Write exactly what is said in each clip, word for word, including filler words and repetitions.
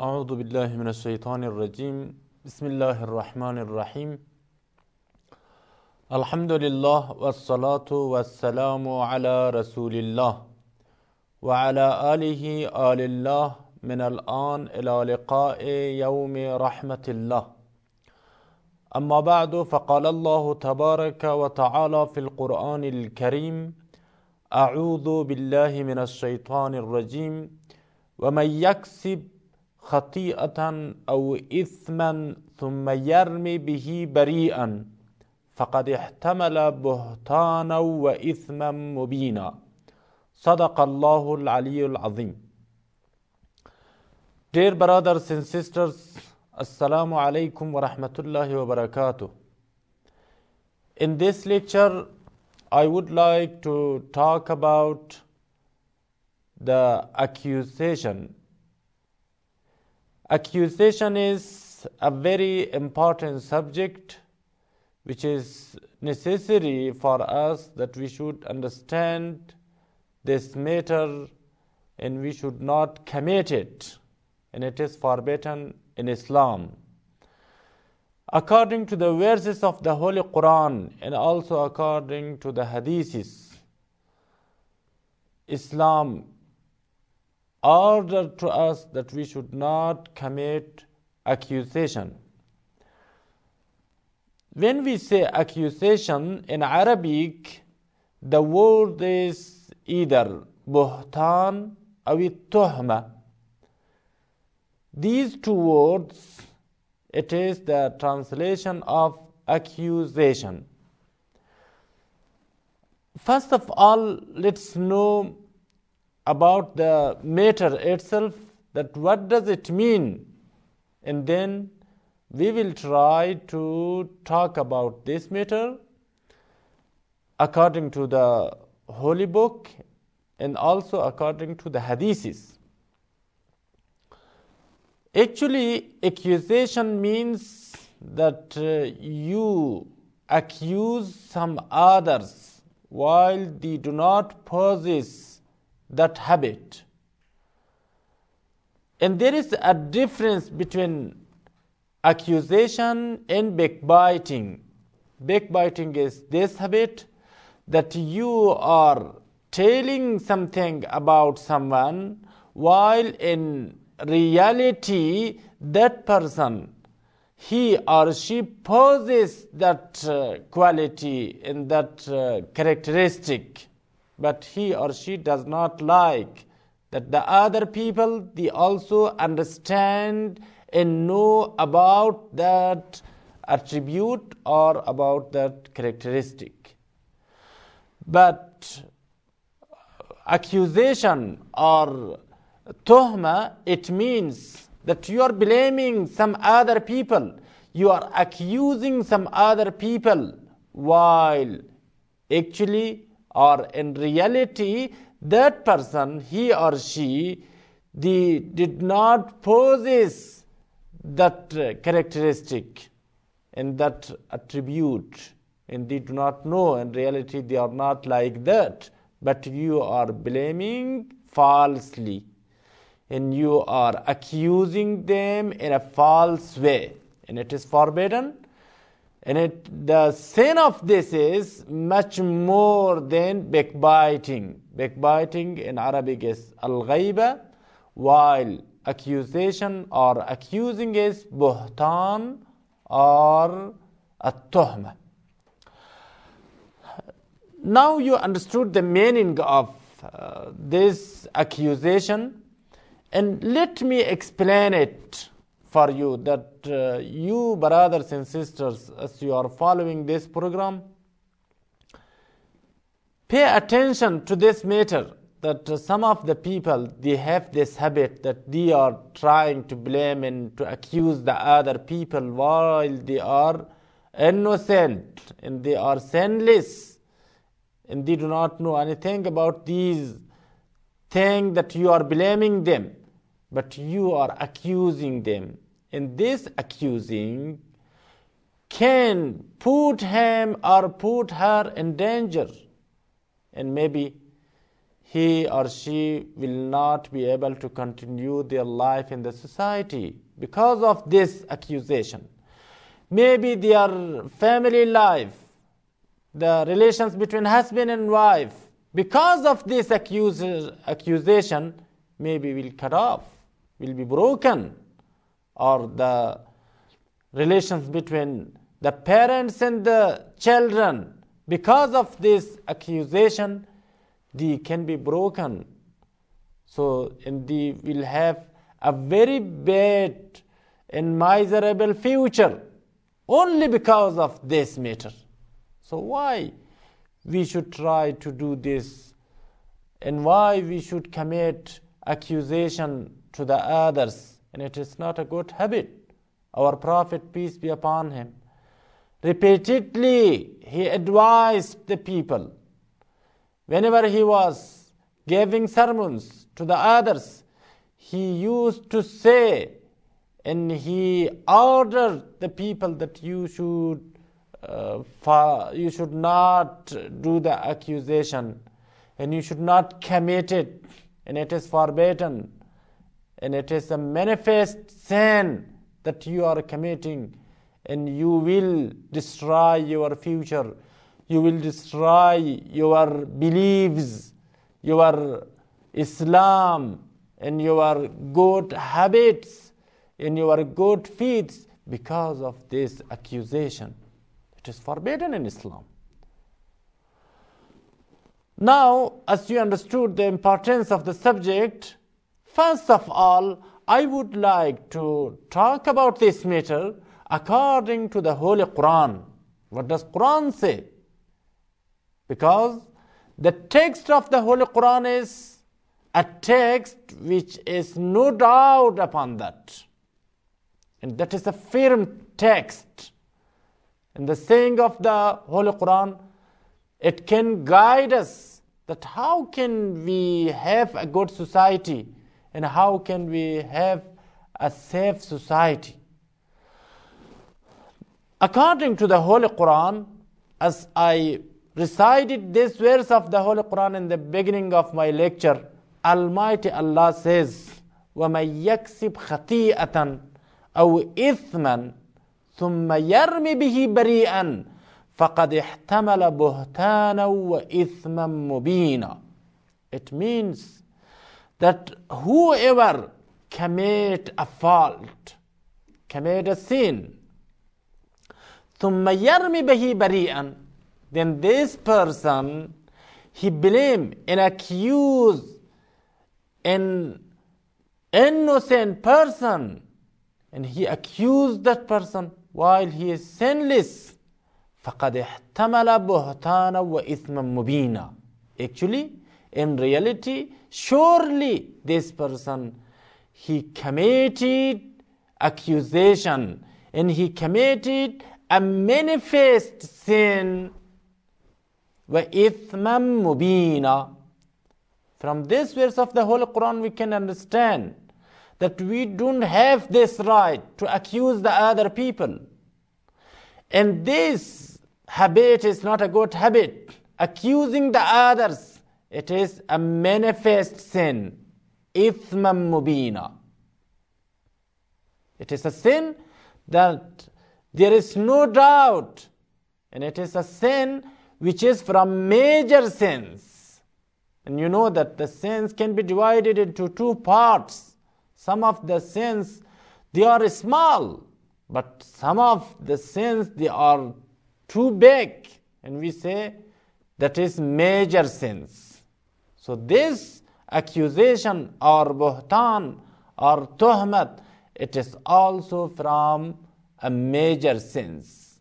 أعوذ بالله من الشيطان الرجيم بسم الله الرحمن الرحيم الحمد لله والصلاة والسلام على رسول الله وعلى آله آل الله من الآن إلى لقاء يوم رحمة الله أما بعد فقال الله تبارك وتعالى في القرآن الكريم أعوذ بالله من الشيطان الرجيم ومن يكسب خطيئة أو إثما ثم يرمي به بريئا فقد احتمل بهتانا وإثما مبينا صدق الله العلي العظيم. Dear brothers and sisters, Assalamu alaikum wa rahmatullahi wa barakatuh. In this lecture, I would like to talk about the accusation. Accusation is a very important subject which is necessary for us that we should understand this matter and we should not commit it, and it is forbidden in Islam. According to the verses of the Holy Quran and also according to the Hadiths, Islam ordered to us that we should not commit accusation. When we say accusation in Arabic, the word is either buhtan or tuhma. These two words, it is the translation of accusation. First of all, let's know about the matter itself, that what does it mean, and then we will try to talk about this matter according to the Holy Book and also according to the Hadiths. Actually, accusation means that uh, you accuse some others while they do not possess that habit. And there is a difference between accusation and backbiting. Backbiting is this habit that you are telling something about someone while in reality that person, he or she possesses that uh, quality and that uh, characteristic, but he or she does not like that the other people, they also understand and know about that attribute or about that characteristic. But accusation or tuhma, it means that you are blaming some other people, you are accusing some other people, while actually or in reality that person, he or she, they did not possess that uh, characteristic and that attribute, and they do not know. In reality, they are not like that, but you are blaming falsely and you are accusing them in a false way, and it is forbidden. And it, the sin of this is much more than backbiting. Backbiting in Arabic is al-ghayba, while accusation or accusing is buhtan or at-tuhma. Now you understood the meaning of uh, this accusation, and let me explain it for you, that uh, you brothers and sisters, as you are following this program, pay attention to this matter, that uh, some of the people, they have this habit that they are trying to blame and to accuse the other people while they are innocent and they are sinless and they do not know anything about these things that you are blaming them, but you are accusing them. And this accusing can put him or put her in danger. And maybe he or she will not be able to continue their life in the society because of this accusation. Maybe their family life, the relations between husband and wife, because of this accuse, accusation, maybe will cut off, will be broken, or the relations between the parents and the children, because of this accusation, they can be broken. So, and they will have a very bad and miserable future only because of this matter. So why we should try to do this, and why we should commit accusation to the others? And it is not a good habit. Our Prophet, peace be upon him, repeatedly he advised the people. Whenever he was giving sermons to the others, he used to say, and he ordered the people that you should uh, fa- you should not do the accusation, and you should not commit it, and it is forbidden, and it is a manifest sin that you are committing, and you will destroy your future. You will destroy your beliefs, your Islam, and your good habits, and your good feats because of this accusation. It is forbidden in Islam. Now, as you understood the importance of the subject, first of all, I would like to talk about this matter according to the Holy Quran. What does Quran say? Because the text of the Holy Quran is a text which is no doubt upon that. And that is a firm text. And the saying of the Holy Quran, it can guide us that how can we have a good society and how can we have a safe society. According to the Holy Quran, as I recited this verse of the Holy Quran in the beginning of my lecture, Almighty Allah says, وَمَنْ يَكْسِبْ خَطِيئَةً أَوْ إِثْمًا ثُمَّ يَرْمِ بِهِ بَرِيئًا فَقَدْ احْتَمَلَ بُهْتَانًا وَإِثْمًا مُبِينًا. It means that whoever commit a fault, commit a sin, ثُمَّ يَرْمِ بِهِ بَرِيئًا, then this person, he blame and accuse an innocent person, and he accused that person while he is sinless. فَقَدْ احْتَمَلَ بُهْتَانًا وَإِثْمًا مُبِينًا. Actually, in reality, surely this person, he committed accusation, and he committed a manifest sin. وَإِثْمًا مُبِينًا. From this verse of the Holy Quran, we can understand that we don't have this right to accuse the other people. And this habit is not a good habit. Accusing the others, it is a manifest sin. إِثْمًا مُبِينًا. It is a sin that there is no doubt, and it is a sin which is from major sins. And you know that the sins can be divided into two parts. Some of the sins, they are small, but some of the sins, they are too big, and we say that is major sins. So this accusation or buhtan or tuhmat, it is also from a major sins.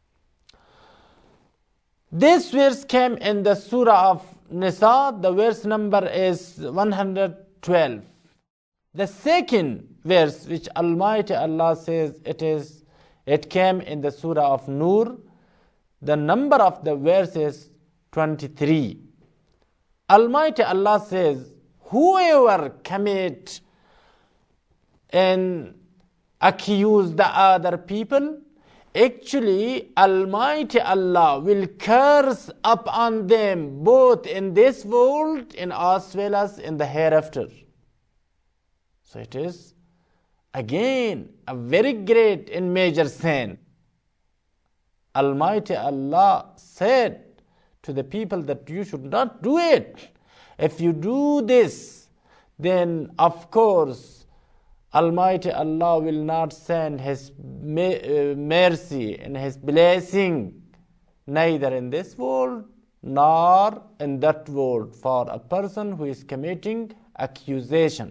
This verse came in the Surah of Nisa. The verse number is one hundred twelve. The second verse which Almighty Allah says, it is, it came in the Surah of Nur. The number of the verse is twenty-three. Almighty Allah says, whoever commit and accuse the other people, actually Almighty Allah will curse upon them both in this world and as well as in the hereafter. So it is again a very great and major sin. Almighty Allah said to the people that you should not do it. If you do this, then of course Almighty Allah will not send His mercy and His blessing neither in this world nor in that world for a person who is committing accusation.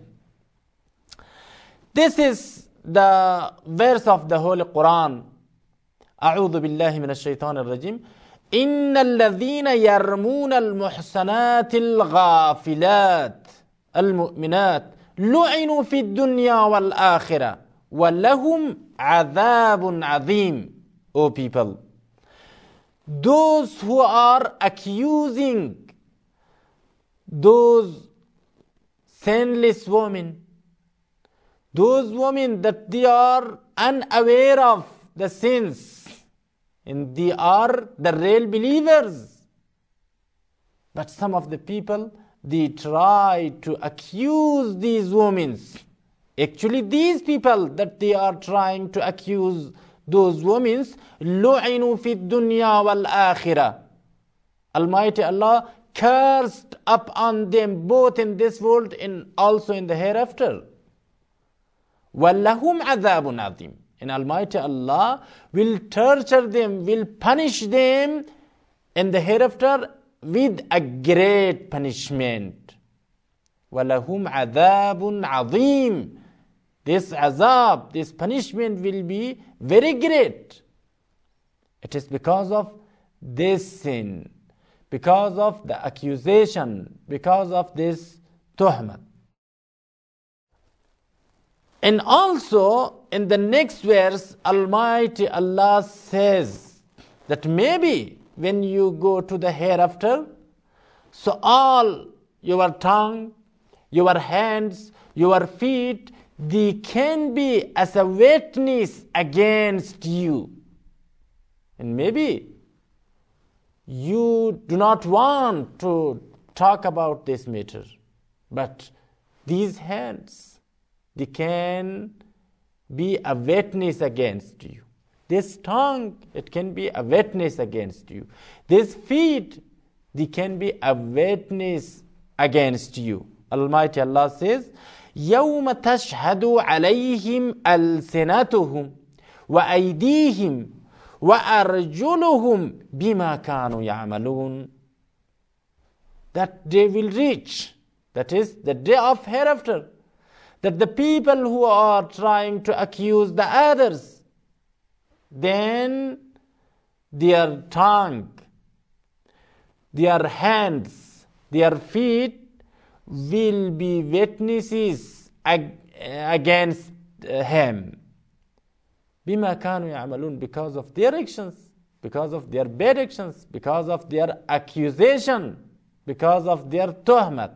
This is the verse of the Holy Quran. أعوذ بالله من الشيطان الرجيم إن الذين يرمون المحصنات الغافلات المؤمنات لعنوا في الدنيا والآخرة وَلَهُمْ عَذَابٌ عَظِيمٌ. O people, those who are accusing those sinless women, those women that they are unaware of the sins, and they are the real believers. But some of the people, they try to accuse these women. Actually, these people that they are trying to accuse those women, لُعِنُوا فِي الدُّنْيَا وَالْآخِرَةِ. Almighty Allah cursed upon them both in this world and also in the hereafter. وَلَهُمْ عَذَابٌ عَظِيمٌ. And Almighty Allah will torture them, will punish them in the hereafter with a great punishment. وَلَهُمْ عَذَابٌ عَظِيمٌ. This azab, this punishment will be very great. It is because of this sin, because of the accusation, because of this tuhmat. And also in the next verse, Almighty Allah says that maybe when you go to the hereafter, so all your tongue, your hands, your feet, they can be as a witness against you. And maybe you do not want to talk about this matter, but these hands, they can be a witness against you. This tongue, it can be a witness against you. These feet, they can be a witness against you. Almighty Allah says, يَوْمَ تَشْهَدُ عَلَيْهِمْ أَلْسِنَتُهُمْ وَأَيْدِيهِمْ وَأَرْجُلُهُمْ بِمَا كَانُوا يَعْمَلُونَ. That day will reach, that is the day of hereafter, that the people who are trying to accuse the others, then their tongue, their hands, their feet will be witnesses ag- against uh, him. بِمَا كَانُوا يَعْمَلُونَ. Because of their actions, because of their bad actions, because of their accusation, because of their tuhmat.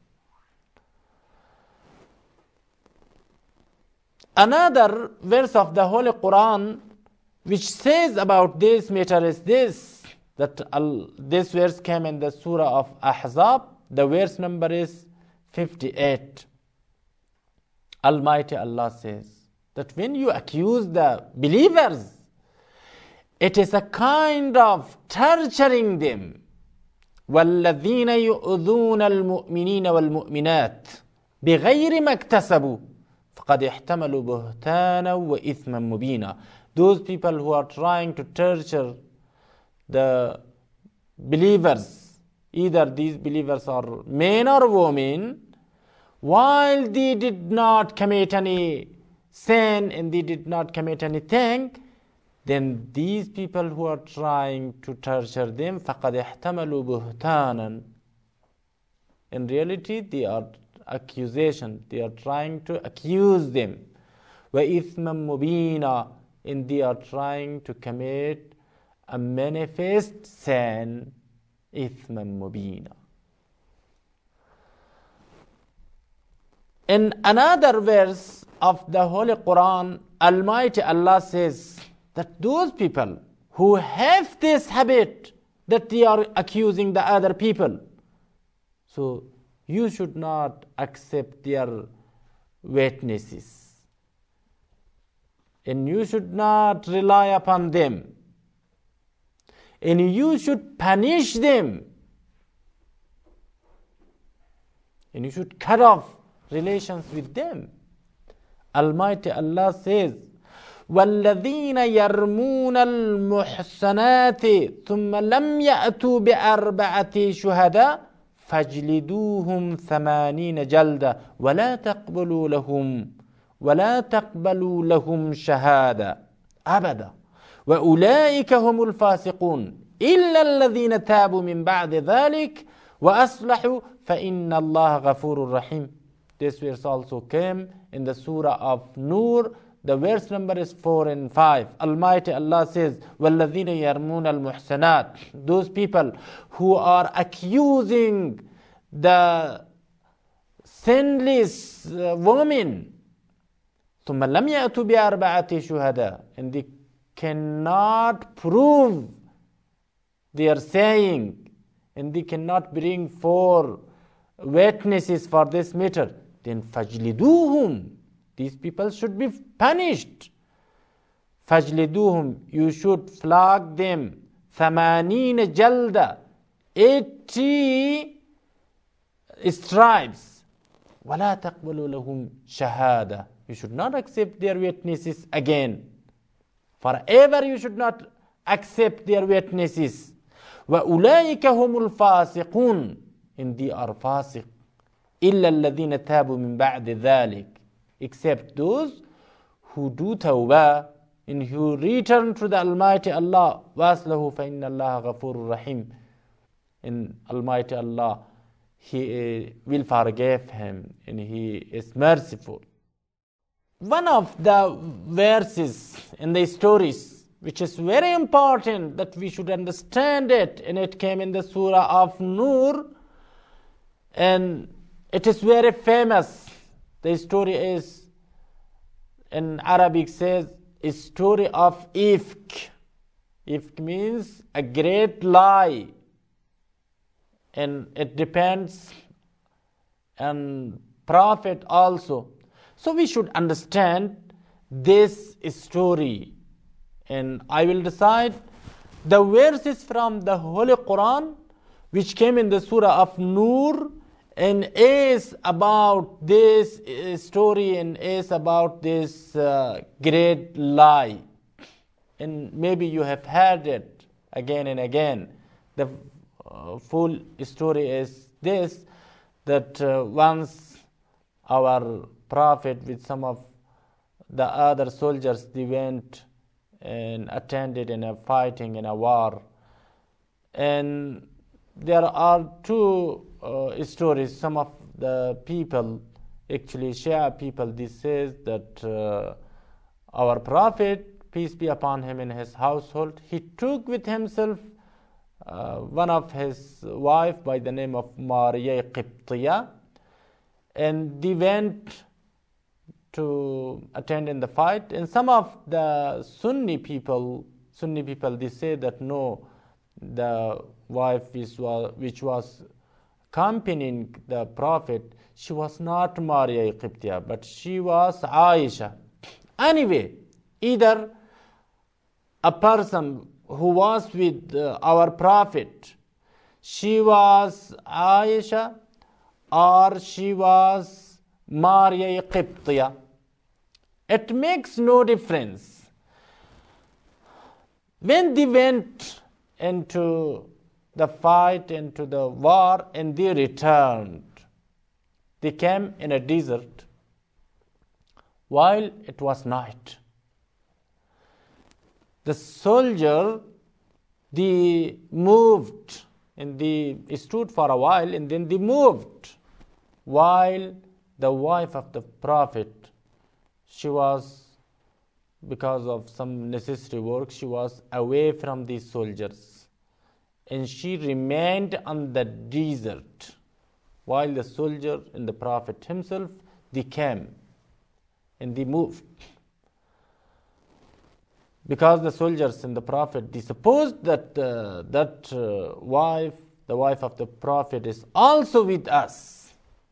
Another verse of the Holy Quran which says about this matter is this, that al- this verse came in the Surah of Ahzab. The verse number is fifty-eight. Almighty Allah says that when you accuse the believers, it is a kind of torturing them. وَالَّذِينَ يُؤْذُونَ الْمُؤْمِنِينَ وَالْمُؤْمِنَاتِ بِغَيْرِ مَا اكْتَسَبُوا فَقَدْ احْتَمَلُوا بُهْتَانًا وَإِثْمًا مُبِينًا. Those people who are trying to torture the believers, either these believers are men or women, while they did not commit any sin and they did not commit anything, then these people who are trying to torture them, فَقَدْ احْتَمَلُوا بُهْتَانًا. In reality, they are accusation. They are trying to accuse them. وَإِثْمًا مُبِينًا. And they are trying to commit a manifest sin. إِثْمًا مُبِينًا. In another verse of the Holy Quran, Almighty Allah says that those people who have this habit that they are accusing the other people, so you should not accept their witnesses, and you should not rely upon them, and you should punish them, and you should cut off relations with them. Almighty Allah says, وَالَّذِينَ يَرْمُونَ الْمُحْصَنَاتِ ثُمَّ لَمْ يَأْتُوا بِأَرْبَعَةِ شُهَدَاءَ فَاجْلِدُوهُمْ ثَمَانِينَ جَلْدَةً وَلَا تَقْبَلُوا لَهُمْ وَلَا تَقْبَلُوا لَهُمْ شَهَادَةً أبدا وَأُولَئِكَ هُمُ الْفَاسِقُونَ إِلَّا الَّذِينَ تَابُوا مِنْ بَعْدِ ذَلِكَ وَأَصْلَحُوا فَإِنَّ اللَّهَ غَفُورٌ رَحِيمٌ. This verse also came in the surah of Nur. The verse number is four and five. Almighty Allah says, وَالَّذِينَ يَرْمُونَ الْمُحْسَنَاتِ, those people who are accusing the sinless uh, woman, ثُمَّ لَمْ يَأْتُوا بِأَرْبَعَةِ شُهَدَاءَ, and they cannot prove their saying, and they cannot bring four witnesses for this matter, then فَاجْلِدُوهُمْ, these people should be punished. فَاجْلِدُوهُمْ, you should flog them. ثَمَانِينَ جَلْدَةً, eighty stripes. وَلَا تَقْبَلُوا لَهُمْ شَهَادَةً, you should not accept their witnesses again. Forever you should not accept their witnesses. وَأُولَٰئِكَ هُمُ الْفَاسِقُونَ, and they are fasiq. إِلَّا الَّذِينَ تَابُوا مِنْ بَعْدِ ذَلِكَ, except those who do tawbah and who return to the Almighty Allah. وَأَصْلَحُوا فَإِنَّ اللَّهَ غَفُورٌ رَحِيمٌ, and Almighty Allah, He uh, will forgive him and He is merciful. One of the verses in the stories which is very important that we should understand it, and it came in the surah of Nur, and it is very famous. The story is, in Arabic says, a story of Ifk. Ifk means a great lie, and it depends on Prophet also. So we should understand this story, and I will decide the verses from the Holy Quran which came in the surah of Nur and is about this story and is about this uh, great lie. And maybe you have heard it again and again. The uh, full story is this, that uh, once our Prophet with some of the other soldiers, they went and attended in a fighting in a war. And there are two uh, stories. Some of the people, actually Shia people, they say that uh, our Prophet, peace be upon him, in his household, he took with himself uh, one of his wife by the name of Mariya Qibtiya, and they went to attend in the fight. And some of the Sunni people, Sunni people, they say that no, the wife which was, which was accompanying the Prophet, she was not Mariya Qibtiya, but she was Aisha. Anyway, either a person who was with uh, our Prophet, she was Aisha or she was Mariya Qibtiya, it makes no difference. When they went into the fight, into the war, and they returned, they came in a desert while it was night. The soldier, they moved and they stood for a while, and then they moved, while the wife of the Prophet, she was, because of some necessary work, she was away from these soldiers, and she remained on the desert while the soldier and the Prophet himself, they came and they moved. because the soldiers and the Prophet, they supposed that uh, that uh, wife, the wife of the Prophet, is also with us.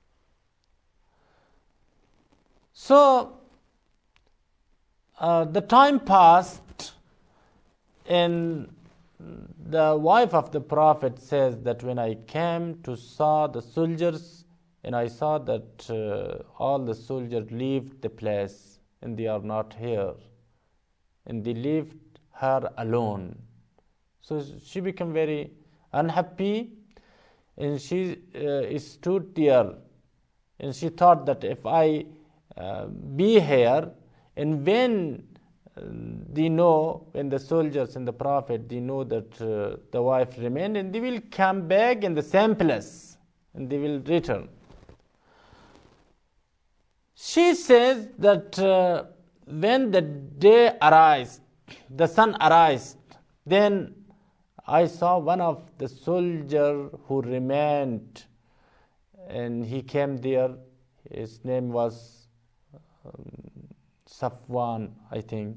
So uh, the time passed, and the wife of the Prophet says that when I came to saw the soldiers, and I saw that uh, all the soldiers left the place and they are not here, and they left her alone. So she became very unhappy, and she uh, stood there, and she thought that if I uh, be here, and when uh, they know, when the soldiers and the Prophet, they know that uh, the wife remained, and they will come back in the same place, and they will return. She says that uh, when the day arise, the sun arise, then I saw one of the soldier who remained, and he came there. His name was um, Safwan, I think.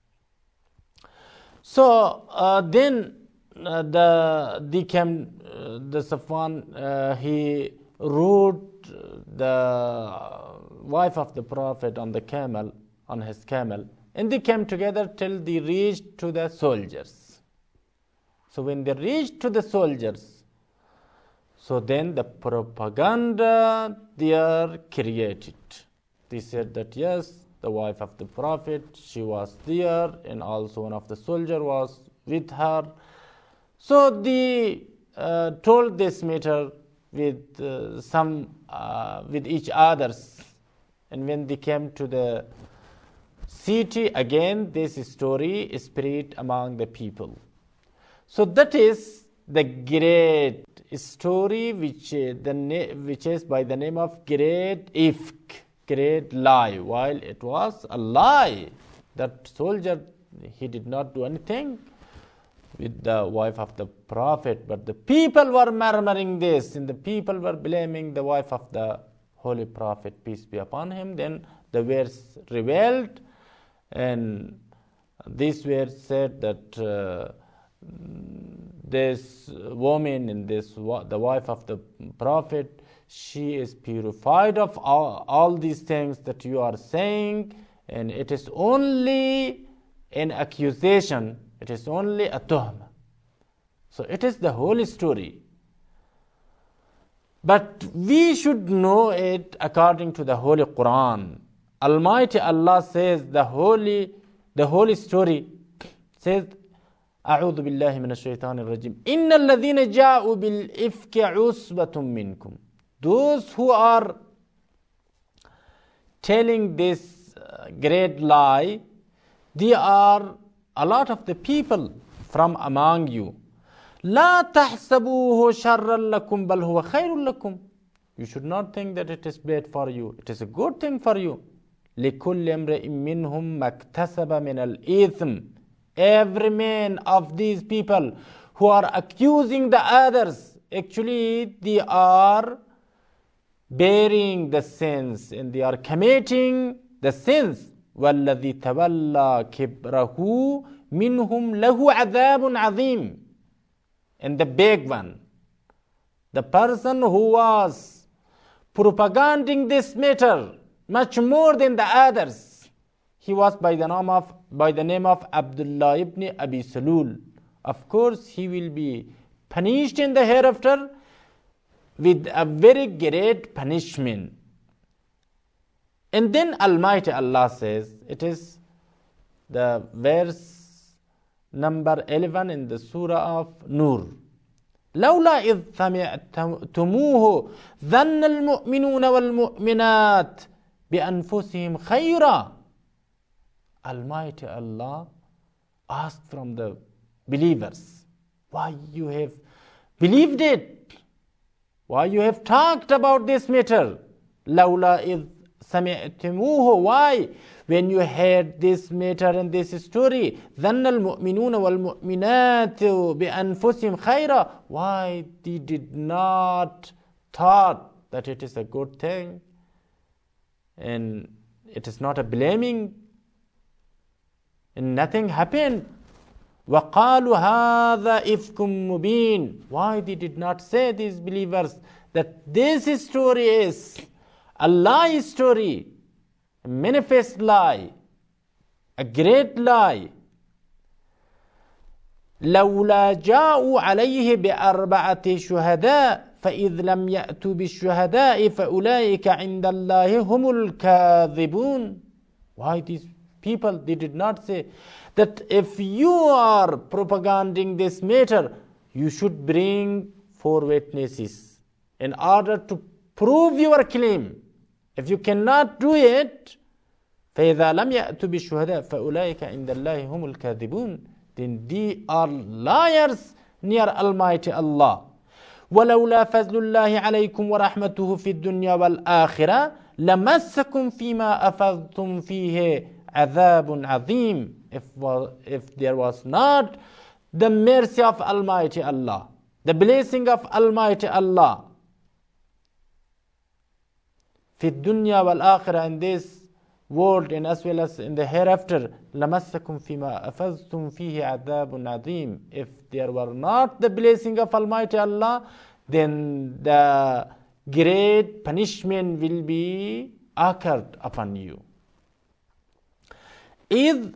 So uh, then uh, the the came uh, the Safwan. Uh, he rode the wife of the Prophet on the camel, on his camel, and they came together till they reached to the soldiers. So when they reached to the soldiers, so then the propaganda there created. They said that yes, the wife of the Prophet, she was there, and also one of the soldier was with her. So they uh, told this matter with uh, some uh, with each others, and when they came to the city, again this story spread among the people. So that is the great story which uh, the na- which is by the name of great ifk, great lie. While it was a lie, that soldier, he did not do anything with the wife of the Prophet, but the people were murmuring this, and the people were blaming the wife of the Holy Prophet, peace be upon him. Then the verse revealed, and this verse said that uh, this woman and this the wife of the Prophet, she is purified of all, all these things that you are saying, and it is only an accusation, it is only a tuhma. So it is the whole story. But we should know it according to the Holy Quran. Almighty Allah says the holy the holy story says, أعوذ بالله من الشيطان الرجيم إن الذين جاءوا بالإفك عصبة منكم. Those who are telling this uh, great lie, they are a lot of the people from among you. لا تحسبوه شرا لكم بل هو خير لكم. You should not think that it is bad for you. It is a good thing for you. لكل امرئ منهم ما اكتسب من الإثم. Every man of these people who are accusing the others, actually they are bearing the sins and they are committing the sins. وَالَّذِي تَوَلَّى كِبْرَهُ مِنْهُمْ لَهُ عَذَابٌ عَظِيمٌ. And the big one, the person who was propagating this matter much more than the others, he was by the name of by the name of Abdullah ibn Abi Salul. Of course, he will be punished in the hereafter with a very great punishment. And then Almighty Allah says, it is the verse number eleven in the surah of Nur. لولا إذ سمعتموه ظن المؤمنون والمؤمنات بأنفسهم خيرا. Almighty Allah asked from the believers, why you have believed it? Why you have talked about this matter? لولا إذ سمعتموه. Why? When you heard this matter and this story, ظن المؤمنون والمؤمنات بأنفسهم خيرا. Why they did not thought that it is a good thing and it is not a blaming and nothing happened. وَقَالُوا هَذَا إِفْكٌ مُبِينٌ. Why they did not say, these believers, that this story is a lie story, a manifest lie, a great lie. لولا جاءوا عليه بأربعة شهداء فإذ لم يأتوا بالشهداء فأولئك عند الله هم الكاذبون. Why these people, they did not say that if you are propagating this matter, you should bring four witnesses in order to prove your claim. If you cannot do it, فإذا لم يأتوا بالشهداء فأولئك عند الله هم الكاذبون. Then they are liars near Almighty Allah. ولولا فضل الله عليكم ورحمته في الدنيا والآخرة لمسكم فيما أفضتم فيه عذاب عظيم. If, if there was not the mercy of Almighty Allah, the blessing of Almighty Allah في الدنيا والآخرة, in this world and as well as in the hereafter, لَمَسَّكُمْ فِيمَا أَفَزْتُمْ فِيهِ عَذَابٌ عَظِيمٌ. If there were not the blessing of Almighty Allah, then the great punishment will be occurred upon you. إِذْ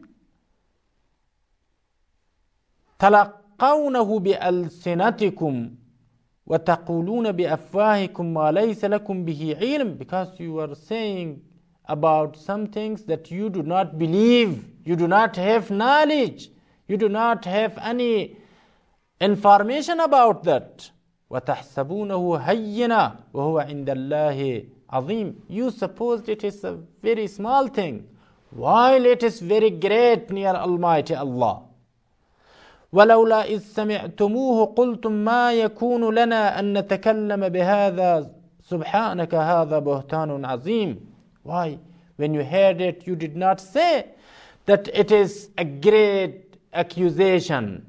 تَلَقَّوْنَهُ بِأَلْسِنَتِكُمْ وَتَقُولُونَ بِأَفْوَاهِكُمْ مَا لَيْسَ لَكُمْ بِهِ عِلْمٌ. Because you are saying about some things that you do not believe, you do not have knowledge, you do not have any information about that. وَتَحْسَبُونَهُ هَيِّنًا وَهُوَ عِنْدَ اللَّهِ عَظِيمٌ. You suppose it is a very small thing, while it is very great near Almighty Allah. وَلَوْلَا إِذْ سَمِعْتُمُوهُ قُلْتُمْ مَا يَكُونُ لَنَا أَن نَتَكَلَّمَ بِهَذَا سُبْحَانَكَ هَذَا بُهْتَانٌ عَظِيمٌ. Why? When you heard it, you did not say that it is a great accusation.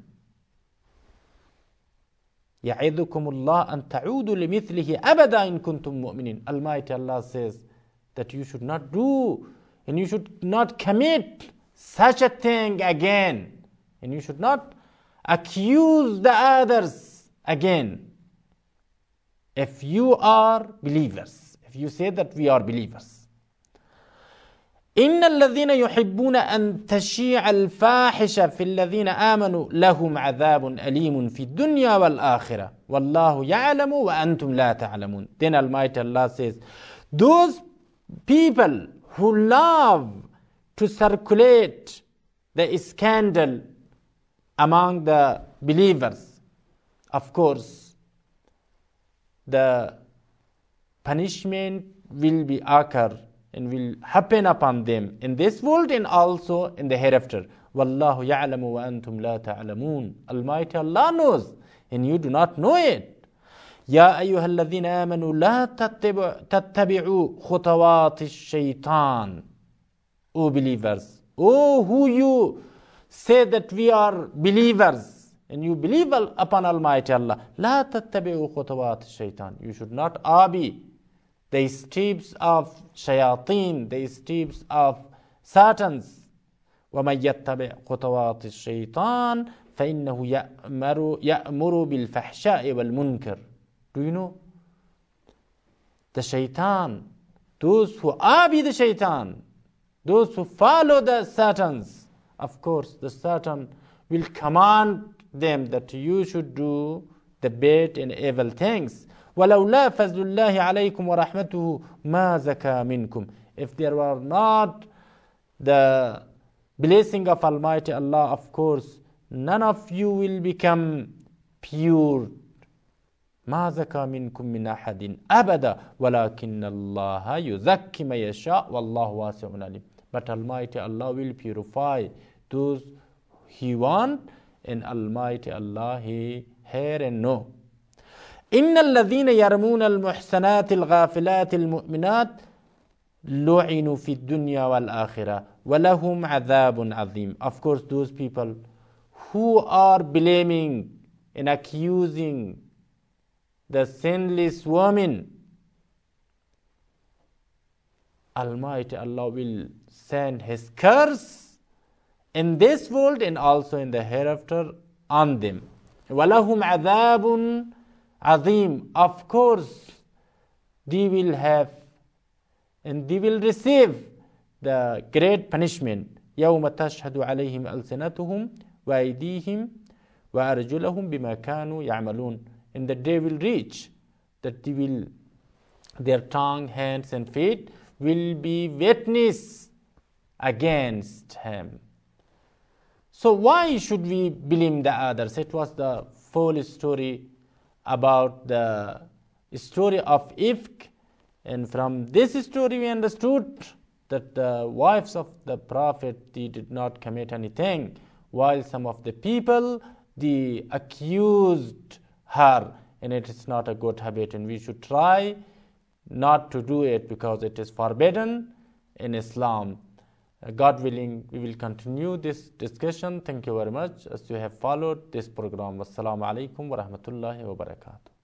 يَعِذُكُمُ اللَّهُ أَن تَعُودُوا لِمِثْلِهِ أَبَدًا إِن كُنتُم مُؤْمِنِينَ. Almighty Allah says that you should not do and you should not commit such a thing again, and you should not accuse the others again if you are believers, if you say that we are believers. إن الذين يحبون أن تشيع الفاحشة في الذين آمنوا لهم عذاب أليم في الدنيا والآخرة والله يعلم وأنتم لا تعلمون. Then Almighty Allah says, those people who love to circulate the scandal among the believers, of course, the punishment will be occur and will happen upon them in this world and also in the hereafter. Wallahu ya'lamu wa antum la ta'lamun. Almighty Allah knows and you do not know it. Ya ayyuhalladhina amanu la tattabi'u khutawati shaitan. O believers, oh who you say that we are believers and you believe upon Almighty Allah, la tattabi'u khutawati shaitan. You should not abi the steps of shayateen, the steps of Satans. وَمَنْ يَتَّبِعْ خُطَوَاتِ الشَّيْطَانِ فَإِنَّهُ يَأْمُرُ يَأْمُرُ بِالْفَحْشَاءِ وَالْمُنْكَرِ. Do you know? The shaitan, those who abi the shaitan, those who follow the Satans, of course the Satan will command them that you should do the bad and evil things. وَلَوْلَا فَضْلُ اللَّهِ عَلَيْكُمْ وَرَحْمَتُهُ مَا زَكَى مِنْكُمْ. If there were not the blessing of Almighty Allah, of course, none of you will become pure. مَا زَكَى مِنْكُمْ مِنْ أَحَدٍ أَبَدًا وَلَكِنَّ اللَّهَ يُزَكِّي مَن يَشَاءُ وَاللَّهُ وَاسِعٌ عَلِيمٌ. But Almighty Allah will purify those He want, and Almighty Allah He hear and know. إن الذين يرمون المحسنات الغافلات المؤمنات لعنوا في الدنيا والآخرة ولهم عذاب عظيم. Of course, those people who are blaming and accusing the sinless woman, Almighty Allah will send His curse in this world and also in the hereafter on them. وَلَهُمْ عَذَابٌ عَظِيمٌ. Of course, they will have and they will receive the great punishment. يَوْمَ تَشْهَدُ عَلَيْهِمْ أَلْسِنَتُهُمْ وَأَيْدِيهِمْ وَأَرْجُلَهُمْ بِمَا كَانُوا يَعْمَلُونَ. And the day will reach that they will, their tongue, hands and feet will be witness against him. So why should we believe the others? It was the full story about the story of Ifk, and from this story we understood that the wives of the Prophet, they did not commit anything, while some of the people, they accused her, and it is not a good habit, and we should try not to do it because it is forbidden in Islam. Uh, God willing, we will continue this discussion. Thank you very much as you have followed this program. Wassalamu alaikum wa rahmatullahi wa barakatuh.